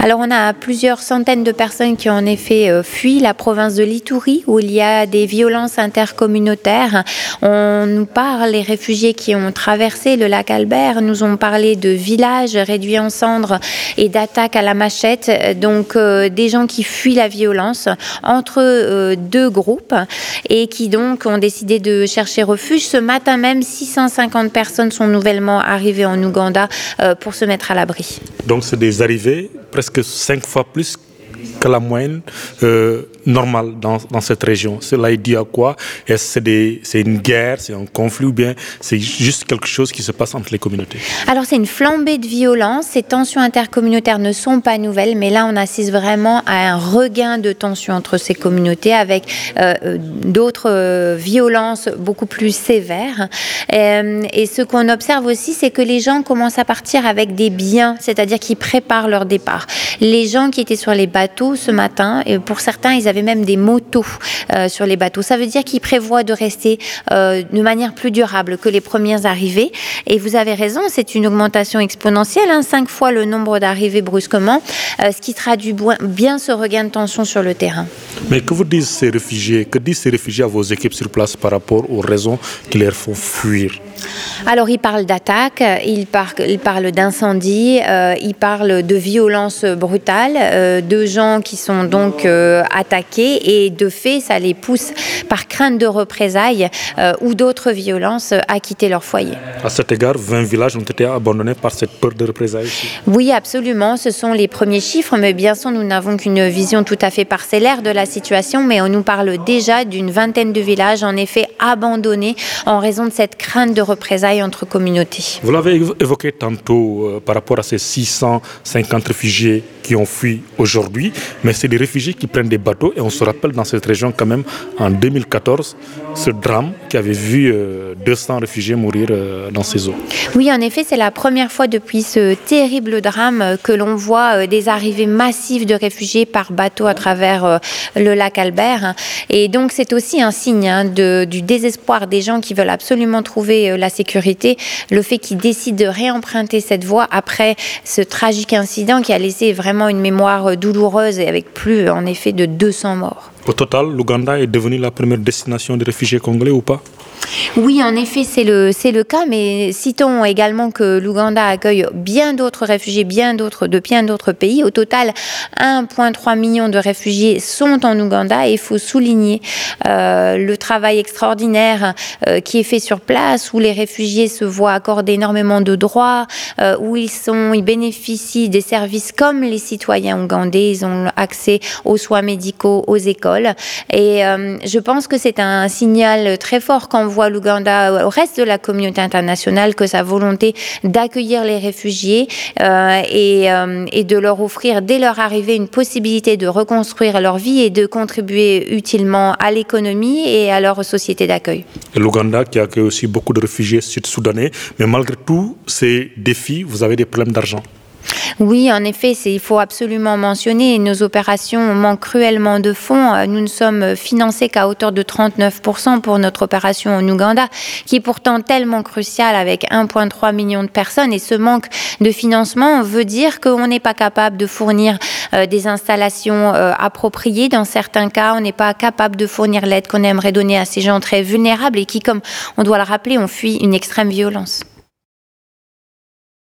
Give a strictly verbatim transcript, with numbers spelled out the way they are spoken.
Alors on a plusieurs centaines de personnes qui ont en effet euh, fui la province de l'Ituri où il y a des violences intercommunautaires. On nous parle, les réfugiés qui ont traversé le lac Albert nous ont parlé de villages réduits en cendres et d'attaques à la machette. Donc euh, des gens qui fuient la violence entre euh, deux groupes et qui donc ont décidé de chercher refuge. Ce matin même, six cent cinquante personnes sont nouvellement arrivées en Ouganda euh, pour se mettre à l'abri. Donc c'est des arrivées presque cinq fois plus que la moyenne euh, normale dans, dans cette région. Cela est dû à quoi? Est-ce que c'est, des, c'est une guerre, c'est un conflit ou bien c'est juste quelque chose qui se passe entre les communautés? Alors c'est une flambée de violence. Ces tensions intercommunautaires ne sont pas nouvelles, mais là on assiste vraiment à un regain de tensions entre ces communautés avec euh, d'autres euh, violences beaucoup plus sévères. Euh, et ce qu'on observe aussi, c'est que les gens commencent à partir avec des biens, c'est-à-dire qu'ils préparent leur départ. Les gens qui étaient sur les bateaux ce matin, et pour certains, ils avaient même des motos euh, sur les bateaux. Ça veut dire qu'ils prévoient de rester euh, de manière plus durable que les premières arrivées. Et vous avez raison, c'est une augmentation exponentielle, hein, cinq fois le nombre d'arrivées brusquement, euh, ce qui traduit bien ce regain de tension sur le terrain. Mais que vous disent ces réfugiés, que disent ces réfugiés à vos équipes sur place par rapport aux raisons qui les font fuir? Alors, ils parlent d'attaques, ils parlent, ils parlent d'incendies, euh, ils parlent de violences brutales, euh, de gens qui sont donc euh, attaqués et de fait, ça les pousse par crainte de représailles euh, ou d'autres violences à quitter leur foyer. À cet égard, vingt villages ont été abandonnés par cette peur de représailles ici. Oui, absolument, ce sont les premiers chiffres, mais bien sûr, nous n'avons qu'une vision tout à fait parcellaire de la situation, mais on nous parle déjà d'une vingtaine de villages, en effet, abandonnés en raison de cette crainte de représailles entre communautés. Vous l'avez évoqué tantôt euh, par rapport à ces six cent cinquante réfugiés qui ont fui aujourd'hui, mais c'est des réfugiés qui prennent des bateaux et on se rappelle dans cette région quand même en deux mille quatorze ce drame qui avait vu euh, deux cents réfugiés mourir euh, dans ces eaux. Oui, en effet, c'est la première fois depuis ce terrible drame que l'on voit euh, des arrivées massives de réfugiés par bateau à travers euh, le lac Albert. Et donc c'est aussi un signe hein, de, du désespoir des gens qui veulent absolument trouver euh, la sécurité, le fait qu'ils décident de réemprunter cette voie après ce tragique incident qui a laissé vraiment une mémoire douloureuse et avec plus en effet de deux cents morts. Au total, l'Ouganda est devenue la première destination des réfugiés congolais ou pas? Oui, en effet, c'est le, c'est le cas, mais citons également que l'Ouganda accueille bien d'autres réfugiés, bien d'autres, de bien d'autres pays. Au total, un virgule trois million de réfugiés sont en Ouganda et il faut souligner euh, le travail extraordinaire euh, qui est fait sur place, où les réfugiés se voient accorder énormément de droits, euh, où ils, sont, ils bénéficient des services comme les citoyens ougandais, ils ont accès aux soins médicaux, aux écoles. Et euh, je pense que c'est un signal très fort quand on voit l'Ouganda au reste de la communauté internationale que sa volonté d'accueillir les réfugiés euh, et, euh, et de leur offrir dès leur arrivée une possibilité de reconstruire leur vie et de contribuer utilement à l'économie et à leur société d'accueil. Et l'Ouganda qui accueille aussi beaucoup de réfugiés sud-soudanais, mais malgré tous ces défis, vous avez des problèmes d'argent. Oui, en effet, c'est, il faut absolument mentionner, nos opérations manquent cruellement de fonds. Nous ne sommes financés qu'à hauteur de trente-neuf pour cent pour notre opération en Ouganda, qui est pourtant tellement cruciale avec un virgule trois million de personnes. Et ce manque de financement veut dire qu'on n'est pas capable de fournir euh, des installations euh, appropriées. Dans certains cas, on n'est pas capable de fournir l'aide qu'on aimerait donner à ces gens très vulnérables et qui, comme on doit le rappeler, ont fui une extrême violence.